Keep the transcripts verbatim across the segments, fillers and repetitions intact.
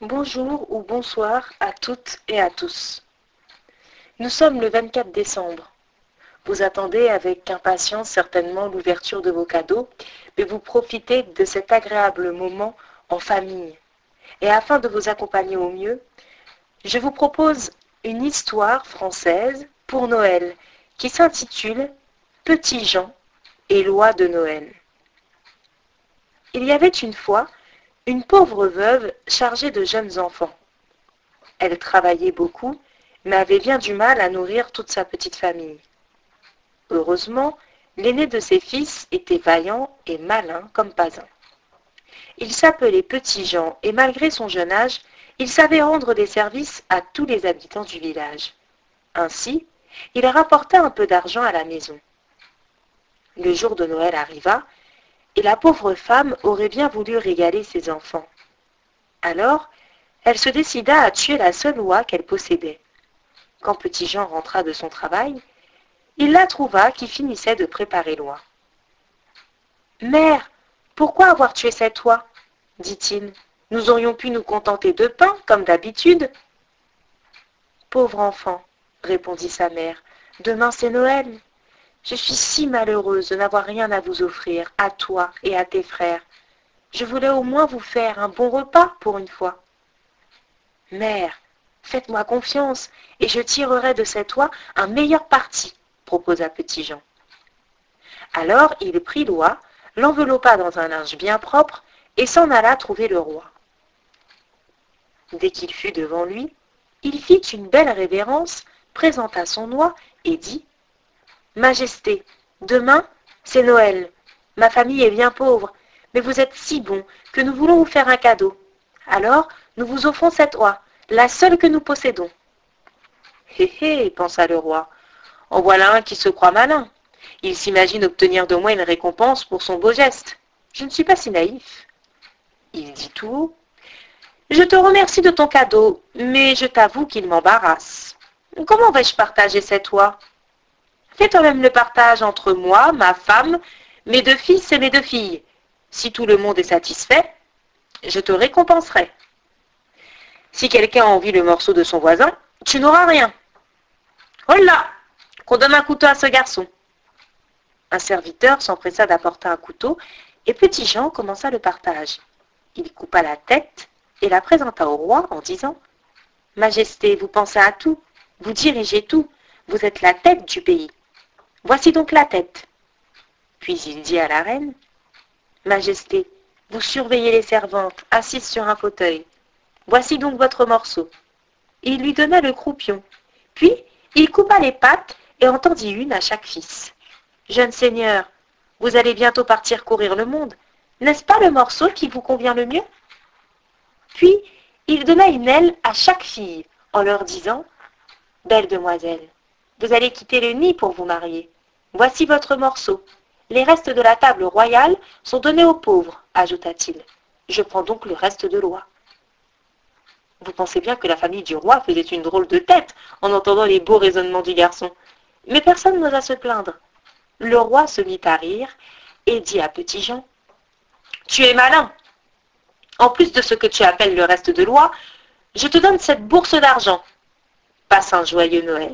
Bonjour ou bonsoir à toutes et à tous. Nous sommes le vingt-quatre décembre. Vous attendez avec impatience certainement l'ouverture de vos cadeaux, mais vous profitez de cet agréable moment en famille. Et afin de vous accompagner au mieux, je vous propose une histoire française pour Noël qui s'intitule Petit Jean et loi de Noël. Il y avait une fois une pauvre veuve chargée de jeunes enfants. Elle travaillait beaucoup, mais avait bien du mal à nourrir toute sa petite famille. Heureusement, l'aîné de ses fils était vaillant et malin comme pas un. Il s'appelait Petit Jean et malgré son jeune âge, il savait rendre des services à tous les habitants du village. Ainsi, il rapporta un peu d'argent à la maison. Le jour de Noël arriva, et la pauvre femme aurait bien voulu régaler ses enfants. Alors, elle se décida à tuer la seule oie qu'elle possédait. Quand Petit Jean rentra de son travail, il la trouva qui finissait de préparer l'oie. « Mère, pourquoi avoir tué cette oie ?» dit-il. « Nous aurions pu nous contenter de pain, comme d'habitude. »« Pauvre enfant, répondit sa mère, demain c'est Noël. Je suis si malheureuse de n'avoir rien à vous offrir, à toi et à tes frères. Je voulais au moins vous faire un bon repas pour une fois. Mère, faites-moi confiance et je tirerai de cette oie un meilleur parti, proposa Petit Jean. Alors il prit l'oie, l'enveloppa dans un linge bien propre et s'en alla trouver le roi. Dès qu'il fut devant lui, il fit une belle révérence, présenta son oie et dit « Majesté, demain, c'est Noël. Ma famille est bien pauvre, mais vous êtes si bon que nous voulons vous faire un cadeau. Alors, nous vous offrons cette oie, la seule que nous possédons. » Hé hé, pensa le roi, en voilà un qui se croit malin. Il s'imagine obtenir de moi une récompense pour son beau geste. Je ne suis pas si naïf. Il dit tout haut. Je te remercie de ton cadeau, mais je t'avoue qu'il m'embarrasse. Comment vais-je partager cette oie? Fais toi-même le partage entre moi, ma femme, mes deux fils et mes deux filles. Si tout le monde est satisfait, je te récompenserai. Si quelqu'un a envie le morceau de son voisin, tu n'auras rien. Holà, qu'on donne un couteau à ce garçon. Un serviteur s'empressa d'apporter un couteau et Petit Jean commença le partage. Il coupa la tête et la présenta au roi en disant « Majesté, vous pensez à tout, vous dirigez tout, vous êtes la tête du pays. Voici donc la tête. » Puis il dit à la reine « Majesté, vous surveillez les servantes assises sur un fauteuil. Voici donc votre morceau. » Il lui donna le croupion. Puis il coupa les pattes et en tendit une à chaque fils. « Jeune seigneur, vous allez bientôt partir courir le monde. N'est-ce pas le morceau qui vous convient le mieux ?» Puis il donna une aile à chaque fille en leur disant « Belle demoiselle, vous allez quitter le nid pour vous marier. Voici votre morceau. Les restes de la table royale sont donnés aux pauvres, ajouta-t-il. Je prends donc le reste de l'oie. » Vous pensez bien que la famille du roi faisait une drôle de tête en entendant les beaux raisonnements du garçon. Mais personne n'osa se plaindre. Le roi se mit à rire et dit à Petit Jean « Tu es malin. En plus de ce que tu appelles le reste de l'oie, je te donne cette bourse d'argent. Passe un joyeux Noël. »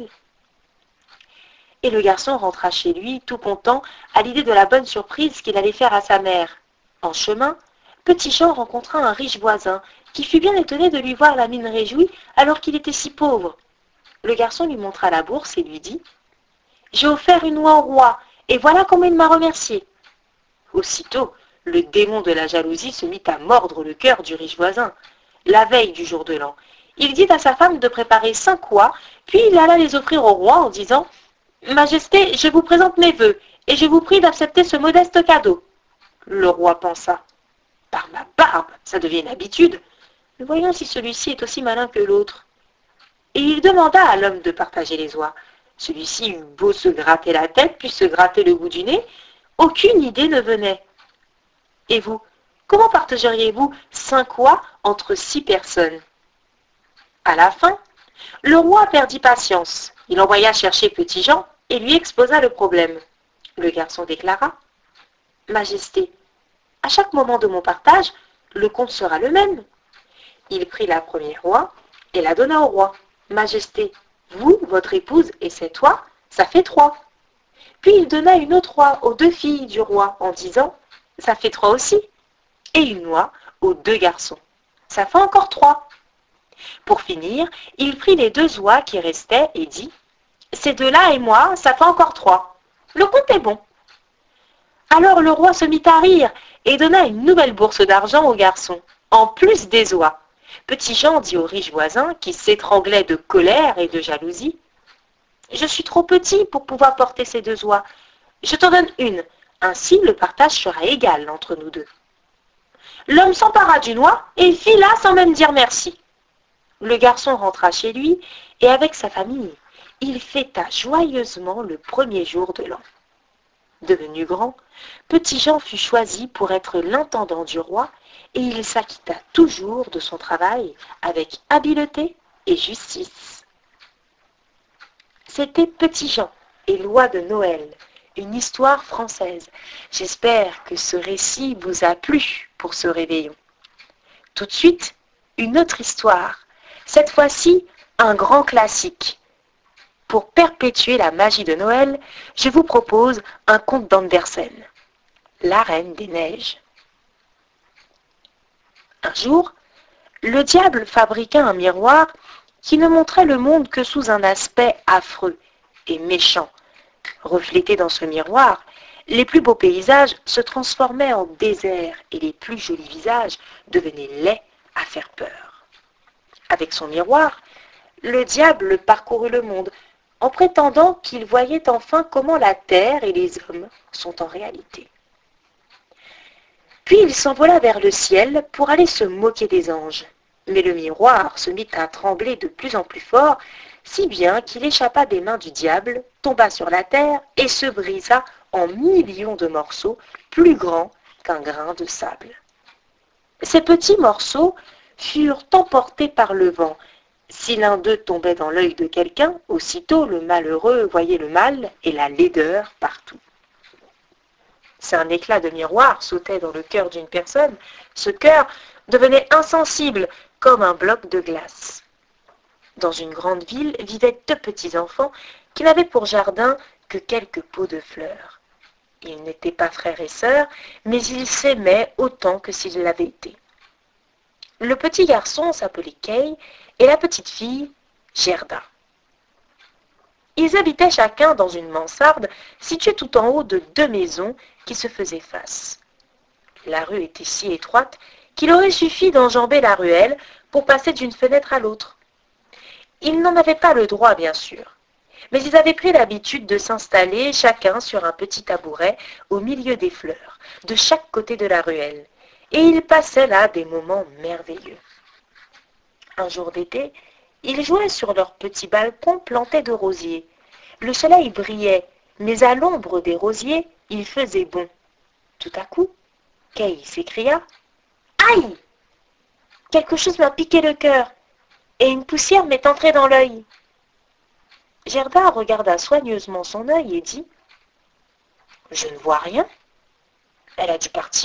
Et le garçon rentra chez lui, tout content, à l'idée de la bonne surprise qu'il allait faire à sa mère. En chemin, Petit Jean rencontra un riche voisin, qui fut bien étonné de lui voir la mine réjouie alors qu'il était si pauvre. Le garçon lui montra la bourse et lui dit « J'ai offert une oie au roi, et voilà comment il m'a remercié. » Aussitôt, le démon de la jalousie se mit à mordre le cœur du riche voisin. La veille du jour de l'an, il dit à sa femme de préparer cinq oies, puis il alla les offrir au roi en disant « Majesté, je vous présente mes vœux, et je vous prie d'accepter ce modeste cadeau. » Le roi pensa « Par ma barbe, ça devient une habitude. Voyons si celui-ci est aussi malin que l'autre. » Et il demanda à l'homme de partager les oies. Celui-ci eut beau se gratter la tête, puis se gratter le bout du nez, aucune idée ne venait. Et vous, comment partageriez-vous cinq oies entre six personnes? À la fin, le roi perdit patience. Il envoya chercher Petit Jean et lui exposa le problème. Le garçon déclara « Majesté, à chaque moment de mon partage, le compte sera le même. Il prit la première oie et la donna au roi. Majesté, vous, votre épouse et cette oie, ça fait trois. Puis il donna une autre oie aux deux filles du roi en disant, ça fait trois aussi. Et une oie aux deux garçons. Ça fait encore trois. Pour finir, il prit les deux oies qui restaient et dit, ces deux-là et moi, ça fait encore trois. Le compte est bon. Alors le roi se mit à rire et donna une nouvelle bourse d'argent aux garçons, en plus des oies. Petit Jean dit au riche voisin, qui s'étranglait de colère et de jalousie, « Je suis trop petit pour pouvoir porter ces deux oies. Je t'en donne une, ainsi le partage sera égal entre nous deux. » L'homme s'empara d'une oie et fila sans même dire merci. Le garçon rentra chez lui et avec sa famille, il fêta joyeusement le premier jour de l'an. Devenu grand, Petit Jean fut choisi pour être l'intendant du roi et il s'acquitta toujours de son travail avec habileté et justice. C'était Petit Jean et l'oie de Noël, une histoire française. J'espère que ce récit vous a plu pour ce réveillon. Tout de suite, une autre histoire, cette fois-ci un grand classique. Pour perpétuer la magie de Noël, je vous propose un conte d'Andersen, La Reine des Neiges. Un jour, le diable fabriqua un miroir qui ne montrait le monde que sous un aspect affreux et méchant. Reflétés dans ce miroir, les plus beaux paysages se transformaient en désert et les plus jolis visages devenaient laids à faire peur. Avec son miroir, le diable parcourut le monde, en prétendant qu'il voyait enfin comment la terre et les hommes sont en réalité. Puis il s'envola vers le ciel pour aller se moquer des anges. Mais le miroir se mit à trembler de plus en plus fort, si bien qu'il échappa des mains du diable, tomba sur la terre et se brisa en millions de morceaux plus grands qu'un grain de sable. Ces petits morceaux furent emportés par le vent. Si l'un d'eux tombait dans l'œil de quelqu'un, aussitôt le malheureux voyait le mal et la laideur partout. Si un éclat de miroir sautait dans le cœur d'une personne, ce cœur devenait insensible comme un bloc de glace. Dans une grande ville vivaient deux petits enfants qui n'avaient pour jardin que quelques pots de fleurs. Ils n'étaient pas frères et sœurs, mais ils s'aimaient autant que s'ils l'avaient été. Le petit garçon s'appelait Kay et la petite fille Gerda. Ils habitaient chacun dans une mansarde située tout en haut de deux maisons qui se faisaient face. La rue était si étroite qu'il aurait suffi d'enjamber la ruelle pour passer d'une fenêtre à l'autre. Ils n'en avaient pas le droit, bien sûr, mais ils avaient pris l'habitude de s'installer chacun sur un petit tabouret au milieu des fleurs, de chaque côté de la ruelle, et ils passaient là des moments merveilleux. Un jour d'été, ils jouaient sur leur petit balcon planté de rosiers. Le soleil brillait, mais à l'ombre des rosiers, il faisait bon. Tout à coup, Kay s'écria « Aïe ! Quelque chose m'a piqué le cœur, et une poussière m'est entrée dans l'œil. » Gerda regarda soigneusement son œil et dit « Je ne vois rien. Elle a dû partir. »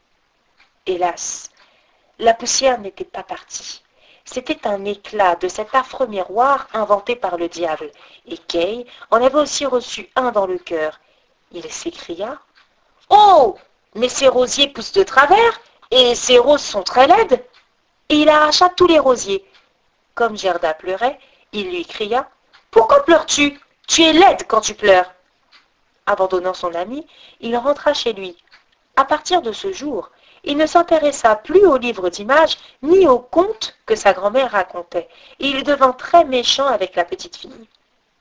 Hélas, la poussière n'était pas partie. C'était un éclat de cet affreux miroir inventé par le diable, et Kay en avait aussi reçu un dans le cœur. Il s'écria « Oh, mais ces rosiers poussent de travers, et ces roses sont très laides !» Et il arracha tous les rosiers. Comme Gerda pleurait, il lui cria « Pourquoi pleures-tu? Tu es laide quand tu pleures !» Abandonnant son ami, il rentra chez lui. À partir de ce jour, il ne s'intéressa plus aux livres d'images ni aux contes que sa grand-mère racontait, et il devint très méchant avec la petite fille.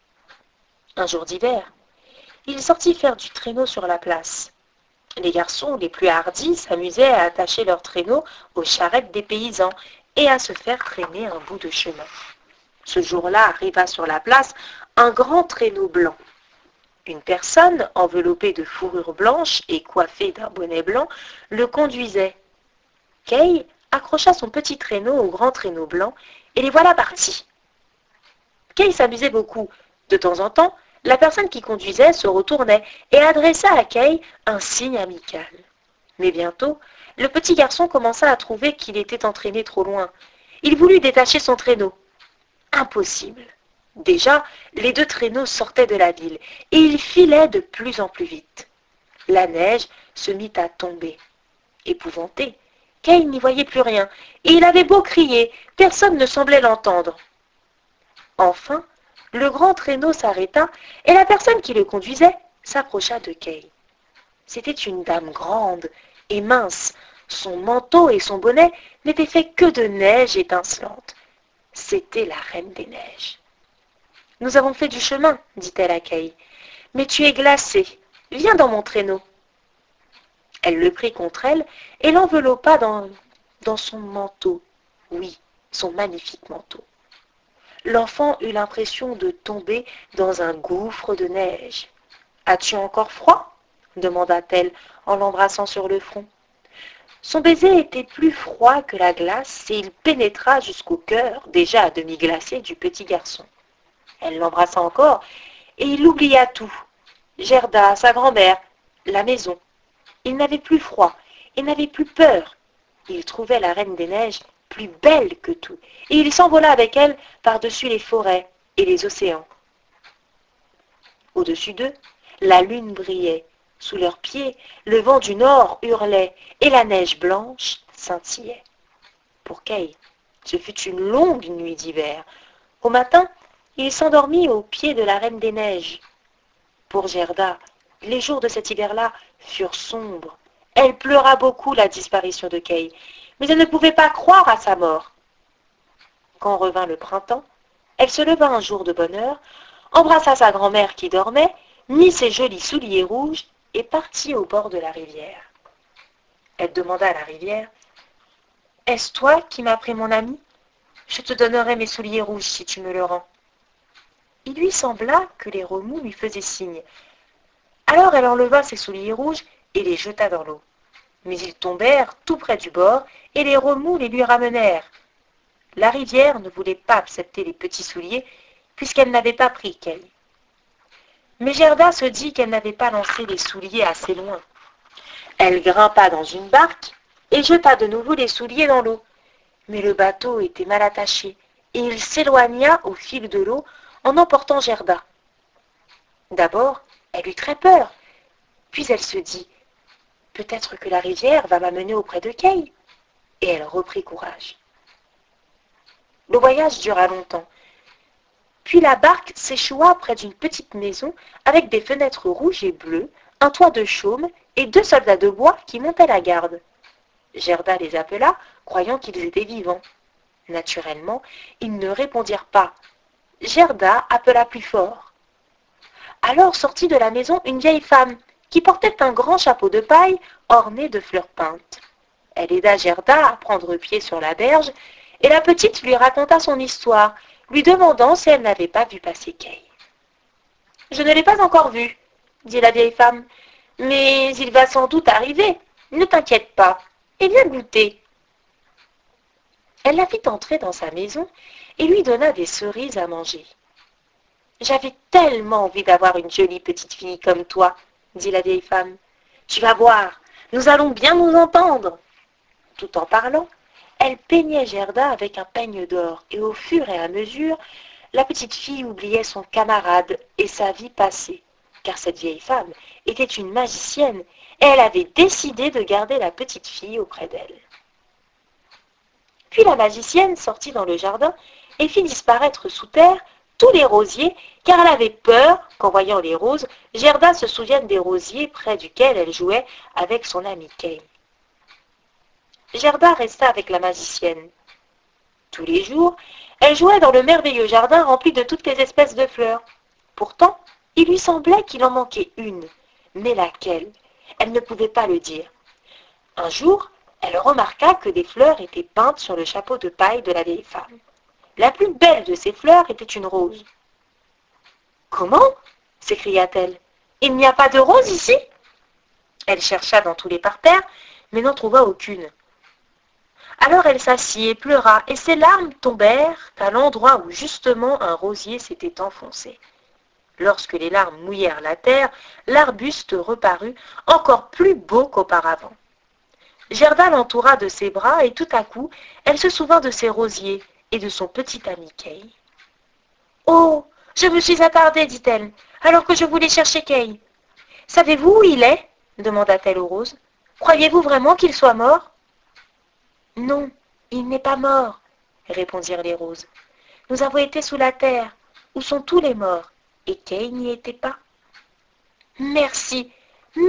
Un jour d'hiver, il sortit faire du traîneau sur la place. Les garçons les plus hardis s'amusaient à attacher leurs traîneaux aux charrettes des paysans et à se faire traîner un bout de chemin. Ce jour-là arriva sur la place un grand traîneau blanc. Une personne, enveloppée de fourrure blanche et coiffée d'un bonnet blanc, le conduisait. Kay accrocha son petit traîneau au grand traîneau blanc, et les voilà partis. Kay s'amusait beaucoup. De temps en temps, la personne qui conduisait se retournait et adressa à Kay un signe amical. Mais bientôt, le petit garçon commença à trouver qu'il était entraîné trop loin. Il voulut détacher son traîneau. Impossible. Déjà, les deux traîneaux sortaient de la ville, et ils filaient de plus en plus vite. La neige se mit à tomber. Épouvanté, Kay n'y voyait plus rien, et il avait beau crier, personne ne semblait l'entendre. Enfin, le grand traîneau s'arrêta, et la personne qui le conduisait s'approcha de Kay. C'était une dame grande et mince. Son manteau et son bonnet n'étaient faits que de neige étincelante. C'était la Reine des Neiges. « Nous avons fait du chemin, dit-elle à Kay, mais tu es glacé. Viens dans mon traîneau. » Elle le prit contre elle et l'enveloppa dans, dans son manteau. Oui, son magnifique manteau. L'enfant eut l'impression de tomber dans un gouffre de neige. « As-tu encore froid ?» demanda-t-elle en l'embrassant sur le front. Son baiser était plus froid que la glace et il pénétra jusqu'au cœur, déjà à demi glacé, du petit garçon. Elle l'embrassa encore et il oublia tout. Gerda, sa grand-mère, la maison. Il n'avait plus froid, il n'avait plus peur. Il trouvait la Reine des Neiges plus belle que tout et il s'envola avec elle par-dessus les forêts et les océans. Au-dessus d'eux, la lune brillait. Sous leurs pieds, le vent du nord hurlait et la neige blanche scintillait. Pour Kay, ce fut une longue nuit d'hiver. Au matin, il s'endormit au pied de la Reine des Neiges. Pour Gerda, les jours de cet hiver-là furent sombres. Elle pleura beaucoup la disparition de Kay, mais elle ne pouvait pas croire à sa mort. Quand revint le printemps, elle se leva un jour de bonne heure, embrassa sa grand-mère qui dormait, mit ses jolis souliers rouges et partit au bord de la rivière. Elle demanda à la rivière, « Est-ce toi qui m'as pris mon ami? Je te donnerai mes souliers rouges si tu me le rends. » Il lui sembla que les remous lui faisaient signe. Alors elle enleva ses souliers rouges et les jeta dans l'eau. Mais ils tombèrent tout près du bord et les remous les lui ramenèrent. La rivière ne voulait pas accepter les petits souliers puisqu'elle n'avait pas pris Kay. Mais Gerda se dit qu'elle n'avait pas lancé les souliers assez loin. Elle grimpa dans une barque et jeta de nouveau les souliers dans l'eau. Mais le bateau était mal attaché et il s'éloigna au fil de l'eau en emportant Gerda. D'abord, elle eut très peur, puis elle se dit « Peut-être que la rivière va m'amener auprès de Kay. » Et elle reprit courage. Le voyage dura longtemps. Puis la barque s'échoua près d'une petite maison avec des fenêtres rouges et bleues, un toit de chaume et deux soldats de bois qui montaient la garde. Gerda les appela, croyant qu'ils étaient vivants. Naturellement, ils ne répondirent pas. Gerda appela plus fort. Alors sortit de la maison une vieille femme qui portait un grand chapeau de paille orné de fleurs peintes. Elle aida Gerda à prendre pied sur la berge et la petite lui raconta son histoire, lui demandant si elle n'avait pas vu passer Kay. « Je ne l'ai pas encore vu, dit la vieille femme, mais il va sans doute arriver. Ne t'inquiète pas, et viens goûter. » Elle la fit entrer dans sa maison et lui donna des cerises à manger. « J'avais tellement envie d'avoir une jolie petite fille comme toi, dit la vieille femme. Tu vas voir, nous allons bien nous entendre. » Tout en parlant, elle peignait Gerda avec un peigne d'or, et au fur et à mesure, la petite fille oubliait son camarade et sa vie passée, car cette vieille femme était une magicienne, et elle avait décidé de garder la petite fille auprès d'elle. Puis la magicienne sortit dans le jardin et fit disparaître sous terre tous les rosiers, car elle avait peur qu'en voyant les roses, Gerda se souvienne des rosiers près duquel elle jouait avec son amie Kay. Gerda resta avec la magicienne. Tous les jours, elle jouait dans le merveilleux jardin rempli de toutes les espèces de fleurs. Pourtant, il lui semblait qu'il en manquait une, mais laquelle? Elle ne pouvait pas le dire. Un jour, elle remarqua que des fleurs étaient peintes sur le chapeau de paille de la vieille femme. La plus belle de ces fleurs était une rose. « Comment ?» s'écria-t-elle. « Il n'y a pas de rose ici ?» Elle chercha dans tous les parterres, mais n'en trouva aucune. Alors elle s'assit et pleura, et ses larmes tombèrent à l'endroit où justement un rosier s'était enfoncé. Lorsque les larmes mouillèrent la terre, l'arbuste reparut encore plus beau qu'auparavant. Gerda l'entoura de ses bras et tout à coup, elle se souvint de ses rosiers et de son petit ami Kay. « Oh, je me suis attardée, dit-elle, alors que je voulais chercher Kay. Savez-vous où il est ?» demanda-t-elle aux roses. « Croyez-vous vraiment qu'il soit mort ?» « Non, il n'est pas mort, » répondirent les roses. « Nous avons été sous la terre, où sont tous les morts, et Kay n'y était pas. »« Merci, merci, »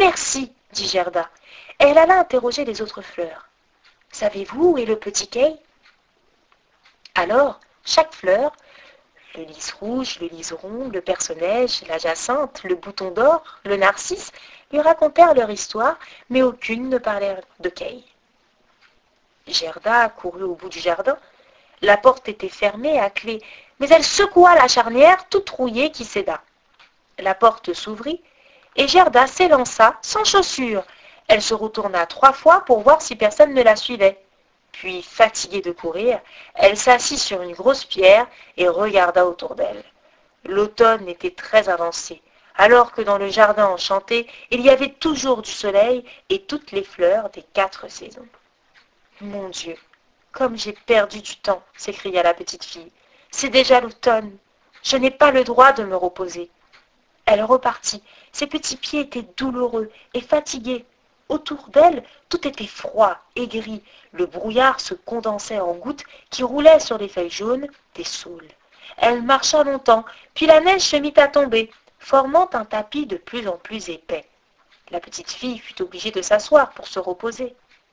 dit Gerda. Elle alla interroger les autres fleurs. « Savez-vous où est le petit Kay ?» Alors, chaque fleur, le lys rouge, le liseron, le perce-neige, la jacinthe, le bouton d'or, le narcisse, lui racontèrent leur histoire, mais aucune ne parlait de Kay. Gerda courut au bout du jardin. La porte était fermée à clé, mais elle secoua la charnière toute rouillée qui céda. La porte s'ouvrit, et Gerda s'élança sans chaussures. Elle se retourna trois fois pour voir si personne ne la suivait. Puis, fatiguée de courir, elle s'assit sur une grosse pierre et regarda autour d'elle. L'automne était très avancé, alors que dans le jardin enchanté, il y avait toujours du soleil et toutes les fleurs des quatre saisons. « Mon Dieu, comme j'ai perdu du temps !» s'écria la petite fille. « C'est déjà l'automne. Je n'ai pas le droit de me reposer. » Elle repartit. Ses petits pieds étaient douloureux et fatigués. Autour d'elle, tout était froid et gris. Le brouillard se condensait en gouttes qui roulaient sur les feuilles jaunes des saules. Elle marcha longtemps, puis la neige se mit à tomber, formant un tapis de plus en plus épais. La petite fille fut obligée de s'asseoir pour se reposer.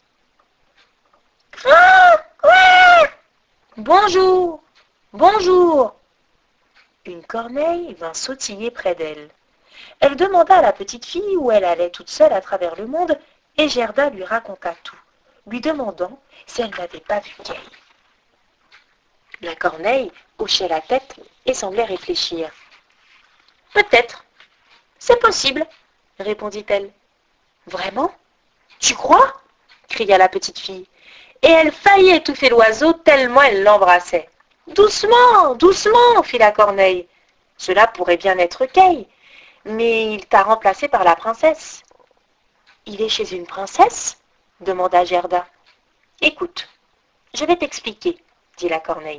« Bonjour, bonjour !» Une corneille vint sautiller près d'elle. Elle demanda à la petite fille où elle allait toute seule à travers le monde, et Gerda lui raconta tout, lui demandant si elle n'avait pas vu Kay. La corneille hochait la tête et semblait réfléchir. « Peut-être, c'est possible, » répondit-elle. « Vraiment? Tu crois ?» cria la petite fille, et elle faillit étouffer l'oiseau tellement elle l'embrassait. « Doucement, doucement !» fit la corneille. « Cela pourrait bien être Kay, mais il t'a remplacé par la princesse. »« Il est chez une princesse ?» demanda Gerda. « Écoute, je vais t'expliquer, » dit la corneille.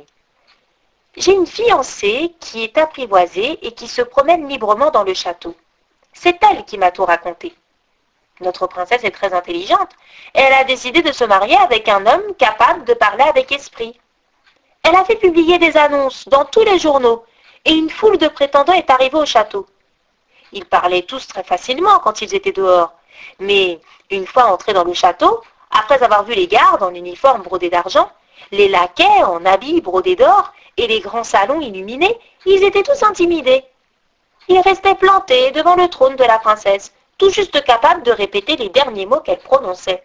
« J'ai une fiancée qui est apprivoisée et qui se promène librement dans le château. C'est elle qui m'a tout raconté. Notre princesse est très intelligente et elle a décidé de se marier avec un homme capable de parler avec esprit. Elle a fait publier des annonces dans tous les journaux et une foule de prétendants est arrivée au château. Ils parlaient tous très facilement quand ils étaient dehors, mais une fois entrés dans le château, après avoir vu les gardes en uniforme brodé d'argent, les laquais en habits brodés d'or et les grands salons illuminés, ils étaient tous intimidés. Ils restaient plantés devant le trône de la princesse, tout juste capables de répéter les derniers mots qu'elle prononçait.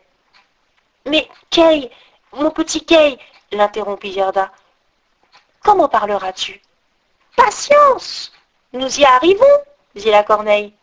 « Mais Kay, mon petit Kay, » l'interrompit Gerda, « comment parleras-tu ?»« Patience, nous y arrivons, » dit la corneille.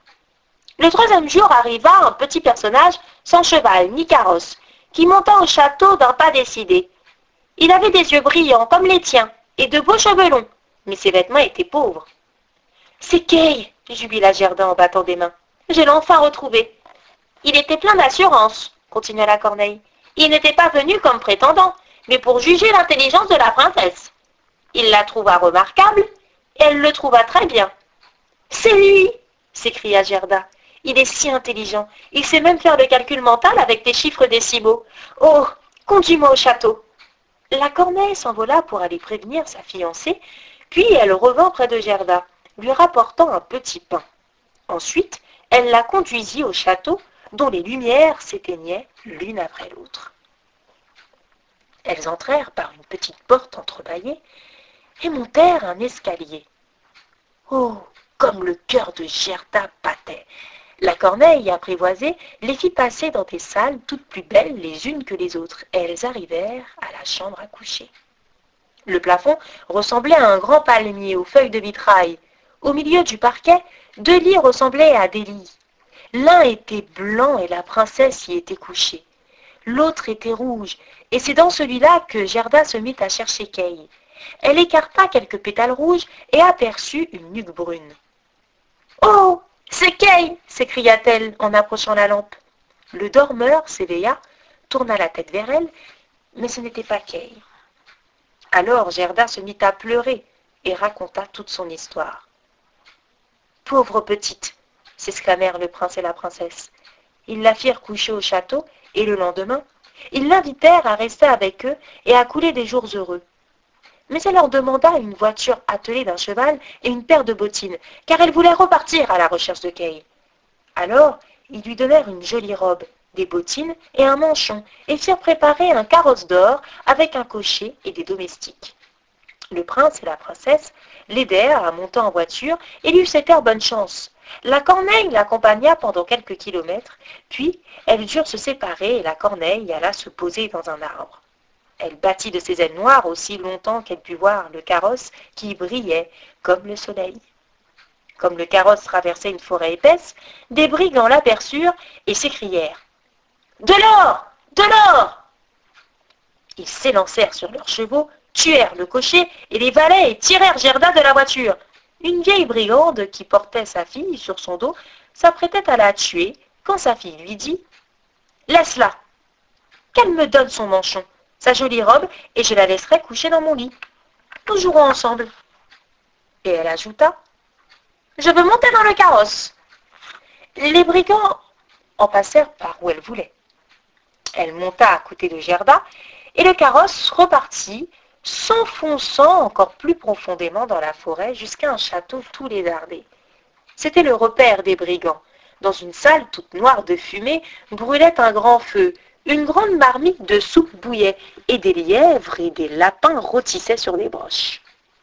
Le troisième jour arriva un petit personnage sans cheval ni carrosse, qui monta au château d'un pas décidé. Il avait des yeux brillants comme les tiens et de beaux cheveux longs, mais ses vêtements étaient pauvres. « C'est Kay !» jubila Gerda en battant des mains. « Je l'ai enfin retrouvé. » Il était plein d'assurance, continua la corneille. Il n'était pas venu comme prétendant, mais pour juger l'intelligence de la princesse. Il la trouva remarquable, et elle le trouva très bien. « C'est lui !» s'écria Gerda. « Il est si intelligent, il sait même faire le calcul mental avec des chiffres décimaux. Oh, conduis-moi au château !» La corneille s'envola pour aller prévenir sa fiancée, puis elle revint près de Gerda, lui rapportant un petit pain. Ensuite, elle la conduisit au château, dont les lumières s'éteignaient l'une après l'autre. Elles entrèrent par une petite porte entrebâillée et montèrent un escalier. Oh, comme le cœur de Gerda battait! La corneille apprivoisée les fit passer dans des salles toutes plus belles les unes que les autres, et elles arrivèrent à la chambre à coucher. Le plafond ressemblait à un grand palmier aux feuilles de vitrail. Au milieu du parquet, deux lits ressemblaient à des lits. L'un était blanc et la princesse y était couchée. L'autre était rouge, et c'est dans celui-là que Gerda se mit à chercher Kay. Elle écarta quelques pétales rouges et aperçut une nuque brune. « Oh, c'est Kay !» s'écria-t-elle en approchant la lampe. Le dormeur s'éveilla, tourna la tête vers elle, mais ce n'était pas Kay. Alors Gerda se mit à pleurer et raconta toute son histoire. « Pauvre petite !» s'exclamèrent le prince et la princesse. Ils la firent coucher au château et le lendemain, ils l'invitèrent à rester avec eux et à couler des jours heureux. Mais elle leur demanda une voiture attelée d'un cheval et une paire de bottines, car elle voulait repartir à la recherche de Kay. Alors, ils lui donnèrent une jolie robe, des bottines et un manchon, et firent préparer un carrosse d'or avec un cocher et des domestiques. Le prince et la princesse l'aidèrent à monter en voiture et lui souhaitèrent bonne chance. La corneille l'accompagna pendant quelques kilomètres, puis elles durent se séparer et la corneille alla se poser dans un arbre. Elle battit de ses ailes noires aussi longtemps qu'elle put voir le carrosse qui brillait comme le soleil. Comme le carrosse traversait une forêt épaisse, des brigands l'aperçurent et s'écrièrent « De l'or! De l'or !» Ils s'élancèrent sur leurs chevaux, tuèrent le cocher et les valets et tirèrent Gerda de la voiture. Une vieille brigande qui portait sa fille sur son dos s'apprêtait à la tuer quand sa fille lui dit « Laisse-la, qu'elle me donne son manchon, sa jolie robe, et je la laisserai coucher dans mon lit. Nous jouerons ensemble. » Et elle ajouta « Je veux monter dans le carrosse. » Les brigands en passèrent par où elle voulait. Elle monta à côté de Gerda, et le carrosse repartit, s'enfonçant encore plus profondément dans la forêt jusqu'à un château tout lézardé. C'était le repère des brigands. Dans une salle toute noire de fumée brûlait un grand feu. Une grande marmite de soupe bouillait, et des lièvres et des lapins rôtissaient sur des broches.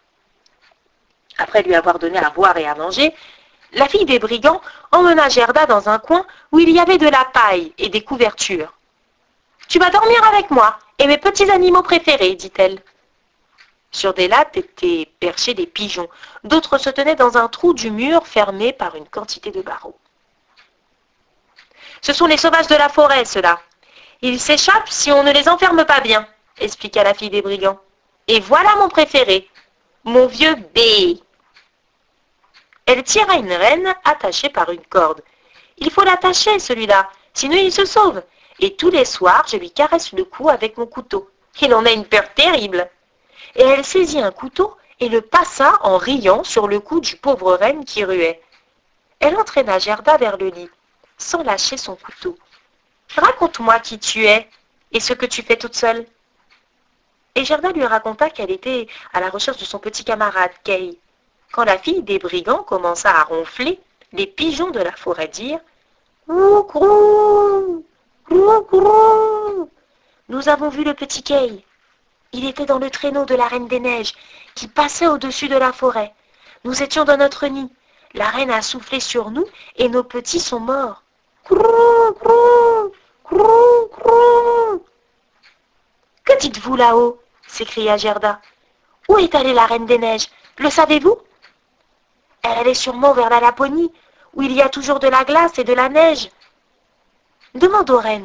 Après lui avoir donné à boire et à manger, la fille des brigands emmena Gerda dans un coin où il y avait de la paille et des couvertures. « Tu vas dormir avec moi et mes petits animaux préférés, dit-elle. » Sur des lattes étaient perchés des pigeons, d'autres se tenaient dans un trou du mur fermé par une quantité de barreaux. « Ce sont les sauvages de la forêt, ceux-là. Ils s'échappent si on ne les enferme pas bien, expliqua la fille des brigands. Et voilà mon préféré, mon vieux B. Elle tira une renne attachée par une corde. Il faut l'attacher, celui-là, sinon il se sauve. Et tous les soirs, je lui caresse le cou avec mon couteau. Il en a une peur terrible. Et elle saisit un couteau et le passa en riant sur le cou du pauvre renne qui ruait. Elle entraîna Gerda vers le lit, sans lâcher son couteau. « Raconte-moi qui tu es et ce que tu fais toute seule. » Et Gerda lui raconta qu'elle était à la recherche de son petit camarade, Kay. Quand la fille des brigands commença à ronfler, les pigeons de la forêt dirent « Coucou, coucou, nous avons vu le petit Kay. Il était dans le traîneau de la Reine des Neiges qui passait au-dessus de la forêt. Nous étions dans notre nid. La reine a soufflé sur nous et nos petits sont morts. Crou, crou, crou, crou. » « Que dites-vous là-haut » s'écria Gerda. « Où est allée la Reine des Neiges? Le savez-vous » ?»« Elle allait sûrement vers la Laponie, où il y a toujours de la glace et de la neige. » »« Demande aux reines. »«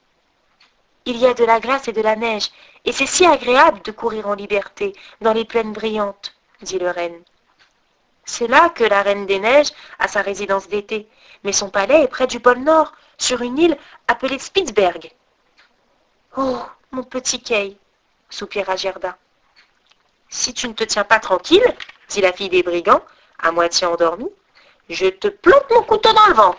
Il y a de la glace et de la neige, et c'est si agréable de courir en liberté dans les plaines brillantes, » dit le renne. « C'est là que la Reine des Neiges a sa résidence d'été, mais son palais est près du pôle Nord, sur une île appelée Spitzberg. »« Oh, mon petit Kay, » soupira Gerda. « Si tu ne te tiens pas tranquille, dit la fille des brigands, à moitié endormie, je te plante mon couteau dans le ventre. »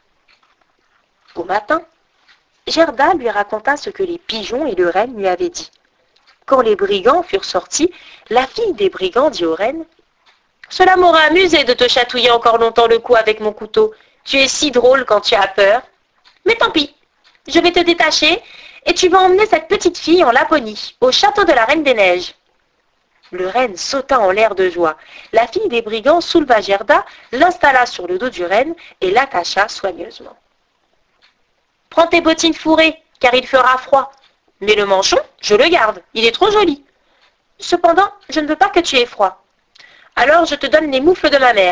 Au matin, Gerda lui raconta ce que les pigeons et le renne lui avaient dit. Quand les brigands furent sortis, la fille des brigands dit au renne « Cela m'aura amusé de te chatouiller encore longtemps le cou avec mon couteau. Tu es si drôle quand tu as peur. Mais tant pis, je vais te détacher et tu vas emmener cette petite fille en Laponie, au château de la Reine des Neiges. » Le renne sauta en l'air de joie. La fille des brigands souleva Gerda, l'installa sur le dos du renne et l'attacha soigneusement. « Prends tes bottines fourrées, car il fera froid. Mais le manchon, je le garde, il est trop joli. Cependant, je ne veux pas que tu aies froid. Alors je te donne les moufles de ma mère. »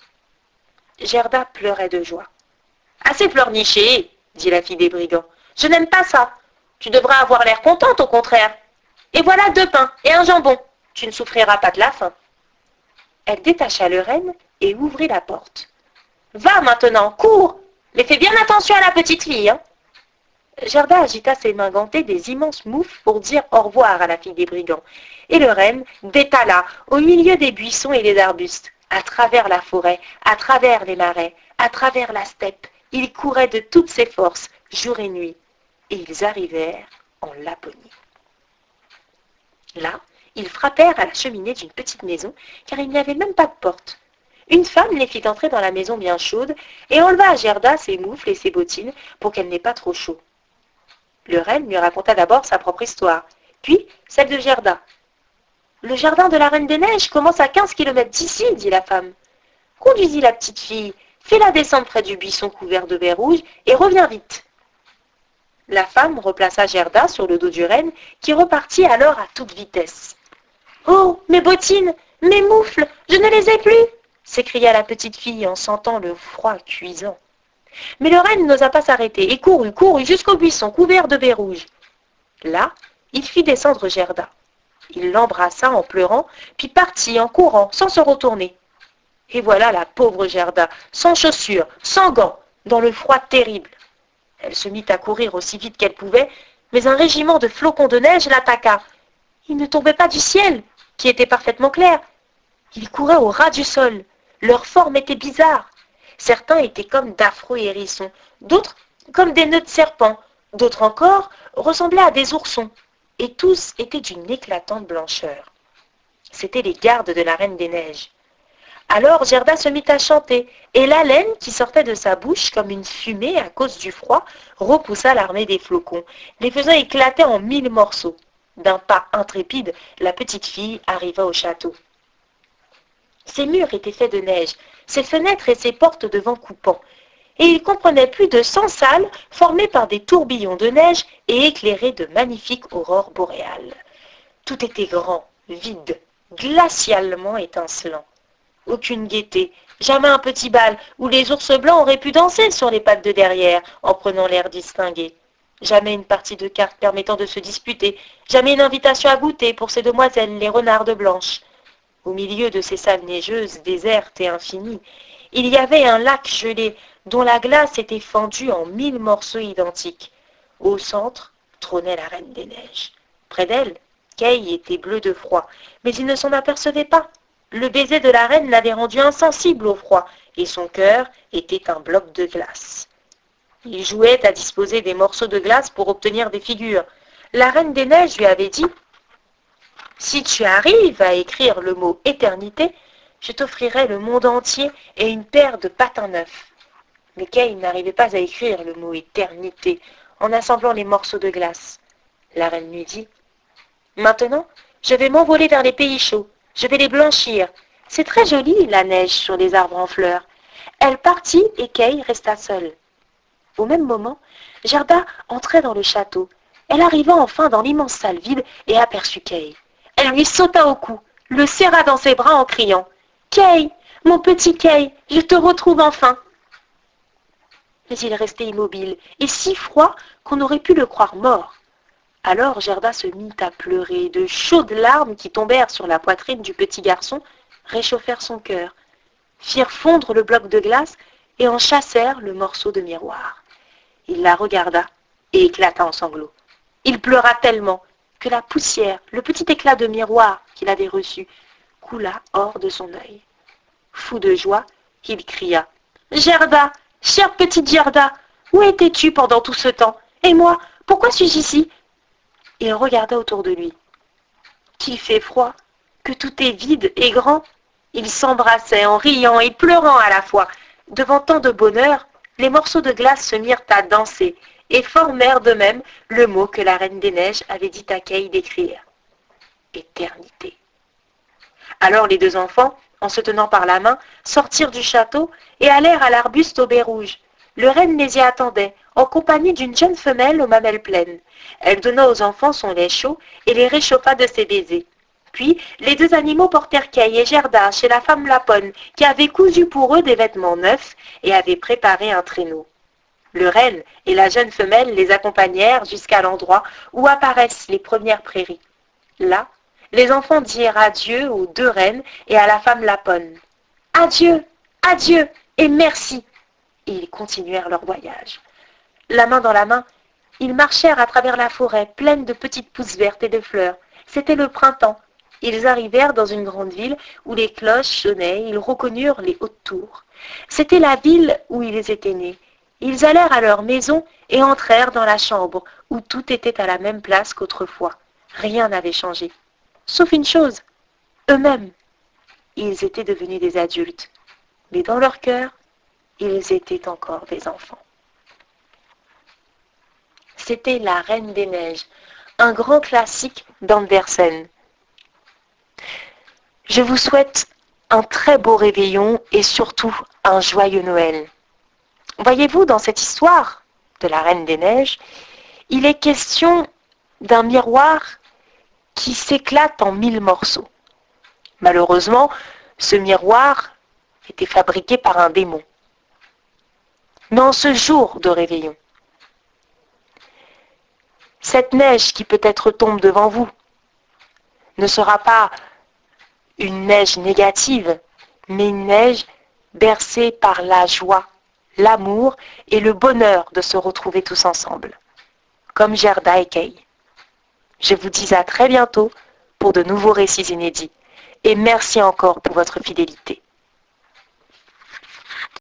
Gerda pleurait de joie. « Assez pleurniché, dit la fille des brigands. Je n'aime pas ça. Tu devrais avoir l'air contente, au contraire. Et voilà deux pains et un jambon. Tu ne souffriras pas de la faim. » Elle détacha le renne et ouvrit la porte. « Va maintenant, cours, mais fais bien attention à la petite fille. Hein. » Gerda agita ses mains gantées des immenses moufles pour dire au revoir à la fille des brigands, et le renne détala au milieu des buissons et des arbustes, à travers la forêt, à travers les marais, à travers la steppe. Il courait de toutes ses forces, jour et nuit, et ils arrivèrent en Laponie. Là, ils frappèrent à la cheminée d'une petite maison, car il n'y avait même pas de porte. Une femme les fit entrer dans la maison bien chaude et enleva à Gerda ses moufles et ses bottines pour qu'elle n'ait pas trop chaud. Le renne lui raconta d'abord sa propre histoire, puis celle de Gerda. « Le jardin de la Reine des Neiges commence à quinze kilomètres d'ici, dit la femme. Conduisis la petite fille, fais-la descendre près du buisson couvert de baies rouges et reviens vite. » La femme replaça Gerda sur le dos du renne, qui repartit alors à toute vitesse. « Oh, mes bottines, mes moufles, je ne les ai plus !» s'écria la petite fille en sentant le froid cuisant. Mais le renne n'osa pas s'arrêter et courut, courut jusqu'au buisson couvert de baies rouges. Là, il fit descendre Gerda. Il l'embrassa en pleurant, puis partit en courant sans se retourner. Et voilà la pauvre Gerda, sans chaussures, sans gants, dans le froid terrible. Elle se mit à courir aussi vite qu'elle pouvait, mais un régiment de flocons de neige l'attaqua. Ils ne tombaient pas du ciel, qui était parfaitement clair. Ils couraient au ras du sol. Leur forme était bizarre. Certains étaient comme d'affreux hérissons, d'autres comme des nœuds de serpents, d'autres encore ressemblaient à des oursons, et tous étaient d'une éclatante blancheur. C'étaient les gardes de la Reine des Neiges. Alors Gerda se mit à chanter, et l'haleine qui sortait de sa bouche comme une fumée à cause du froid repoussa l'armée des flocons, les faisant éclater en mille morceaux. D'un pas intrépide, la petite fille arriva au château. Ses murs étaient faits de neige, ses fenêtres et ses portes de vent coupant, et il comprenait plus de cent salles formées par des tourbillons de neige et éclairées de magnifiques aurores boréales. Tout était grand, vide, glacialement étincelant. Aucune gaieté, jamais un petit bal où les ours blancs auraient pu danser sur les pattes de derrière en prenant l'air distingué. Jamais une partie de cartes permettant de se disputer, jamais une invitation à goûter pour ces demoiselles les renardes blanches. Au milieu de ces salles neigeuses, désertes et infinies, il y avait un lac gelé dont la glace était fendue en mille morceaux identiques. Au centre trônait la Reine des Neiges. Près d'elle, Kay était bleu de froid, mais il ne s'en apercevait pas. Le baiser de la reine l'avait rendu insensible au froid, et son cœur était un bloc de glace. Il jouait à disposer des morceaux de glace pour obtenir des figures. La Reine des Neiges lui avait dit « Si tu arrives à écrire le mot « éternité », je t'offrirai le monde entier et une paire de patins neufs. » Mais Kay n'arrivait pas à écrire le mot « éternité » en assemblant les morceaux de glace. La reine lui dit « Maintenant, je vais m'envoler vers les pays chauds. Je vais les blanchir. C'est très joli, la neige sur les arbres en fleurs. » Elle partit et Kay resta seule. Au même moment, Gerda entrait dans le château. Elle arriva enfin dans l'immense salle vide et aperçut Kay. Elle lui sauta au cou, le serra dans ses bras en criant « Kay, mon petit Kay, je te retrouve enfin !» Mais il restait immobile et si froid qu'on aurait pu le croire mort. Alors Gerda se mit à pleurer. De chaudes larmes qui tombèrent sur la poitrine du petit garçon réchauffèrent son cœur, firent fondre le bloc de glace et en chassèrent le morceau de miroir. Il la regarda et éclata en sanglots. Il pleura tellement que la poussière, le petit éclat de miroir qu'il avait reçu, coula hors de son œil. Fou de joie, il cria « Gerda, chère petite Gerda, où étais-tu pendant tout ce temps? Et moi, pourquoi suis-je ici ?» Il regarda autour de lui. Qu'il fait froid, que tout est vide et grand. Ils s'embrassaient en riant et pleurant à la fois. Devant tant de bonheur, les morceaux de glace se mirent à danser et formèrent d'eux-mêmes le mot que la Reine des Neiges avait dit à Kay d'écrire. Éternité. Alors les deux enfants, en se tenant par la main, sortirent du château et allèrent à l'arbuste aux baies rouges. Le renne les y attendait, en compagnie d'une jeune femelle aux mamelles pleines. Elle donna aux enfants son lait chaud et les réchauffa de ses baisers. Puis, les deux animaux portèrent Kay et Gerda chez la femme Laponne, qui avait cousu pour eux des vêtements neufs et avait préparé un traîneau. Le renne et la jeune femelle les accompagnèrent jusqu'à l'endroit où apparaissent les premières prairies. Là, les enfants dirent adieu aux deux reines et à la femme Laponne. « Adieu, adieu et merci !» Et ils continuèrent leur voyage. La main dans la main, Ils marchèrent à travers la forêt pleine de petites pousses vertes et de fleurs. C'était le printemps. Ils arrivèrent dans une grande ville où les cloches sonnaient. Ils reconnurent les hautes tours. C'était la ville où ils étaient nés. Ils allèrent à leur maison et entrèrent dans la chambre où tout était à la même place qu'autrefois. Rien n'avait changé. Sauf une chose, eux-mêmes. Ils étaient devenus des adultes. Mais dans leur cœur, ils étaient encore des enfants. C'était La Reine des Neiges, un grand classique d'Andersen. Je vous souhaite un très beau réveillon et surtout un joyeux Noël. Voyez-vous, dans cette histoire de La Reine des Neiges, il est question d'un miroir qui s'éclate en mille morceaux. Malheureusement, ce miroir était fabriqué par un démon. Mais en ce jour de réveillon, cette neige qui peut-être tombe devant vous ne sera pas une neige négative, mais une neige bercée par la joie, l'amour et le bonheur de se retrouver tous ensemble, comme Gerda et Kay. Je vous dis à très bientôt pour de nouveaux récits inédits et merci encore pour votre fidélité.